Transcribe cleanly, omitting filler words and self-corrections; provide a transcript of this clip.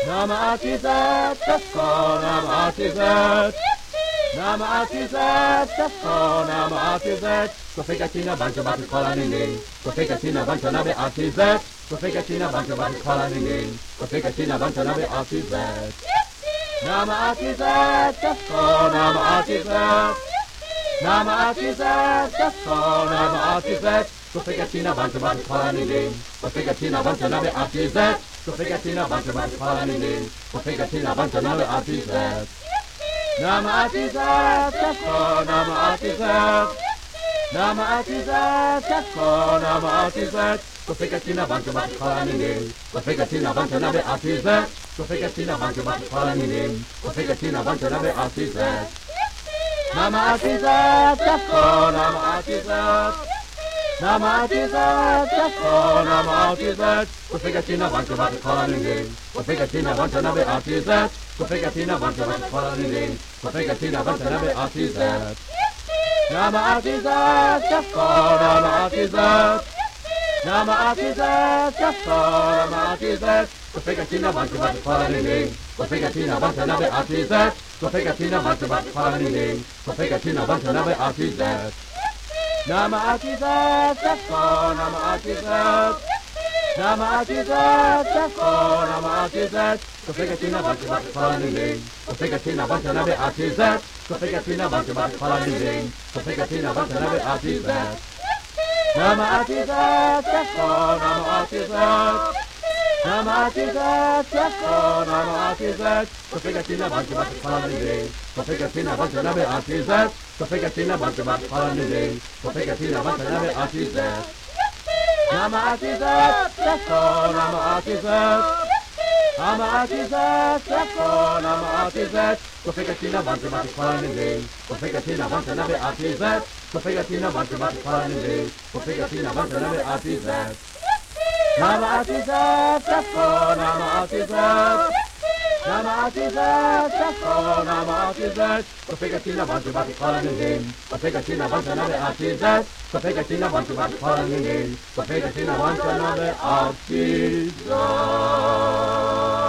Nama Atizet, Tesco, Nama Atizet. Nama Atizet, Tesco, Nama Atizet. Kofegatina banjo batu kola nini. Kofegatina banjo nabe Atizet. Kofegatina banjo batu kola nini. Kofegatina banjo nabe Atizet. Nama Atizet, Tesco, Nama Atizet. Nama Atizet, Tesco, Nama Atizet. Kofegatina banjo batu kola nini. Kofegatina banjo nabe Atizet. Kofegatina banjo batu kola nini. Kofegatina banjo nabe Atizet. Nama Atizet, Tesco, Nama Atizet. Nama Atizet, Tesco, Nama Atizet. Kofegatina banjo batu kola nini. Kofegatina banjo nabe Atizet. Kofegatina banjo batu kola nini. Kofegatina banjo nabe Atizet. Nama Atizet, Tesco, Nama Atizet. Nama Atizet, Tesco, Nama Atizet. Kofegatina banjo batu kola nini. Kofegatina banjo nabe Atizet. Kofegatina banjo batu kola nini. Kofegatina banjo nabe Atizet. Nama Atizet, Tesco, Nama Atizet. Nama Atizet, Tesco, Nama Atizet. Kofegatina banjo batu kola nini. Kofegatina banjo nabe Atizet. Kofegatina banjo batu kola nini. Kofegatina banjo nabe Atizet. Nama Atizet, Tesco, Nama Atizet. Nama Atizet, Tesco, Nama Atizet. Kofegatina banjo batu kola nini. Kofegatina banjo nabe Atizet. Kofegatina banjo batu kola nini. Kofegatina banjo nabe Atizet. Nama Atizet, Tesco, Nama Atizet. Nama Atizet, Tesco, Nama Atizet. Kofegatina banjo batu kola nini. Kofegatina banjo nabe Atizet. Kofegatina banjo batu kola nini. Kofegatina banjo nabe Atizet. Nama Atizet, Tesco, Nama Atizet. Nama Atizet, Tesco, Nama Atizet. Kofegatina banjo batu kola nini. Kofegatina banjo nabe Atizet. Kofegatina banjo batu kola nini. Kofegatina banjo nabe Atizet. Nama Atizet, Tesco, Nama Atizet. Nama Atizet, Tesco, Nama Atizet. Kofegatina banjo batu kola nini. Kofegatina banjo nabe Atizet. Kofegatina banjo batu kola nini. Kofegatina banjo nabe Atizet.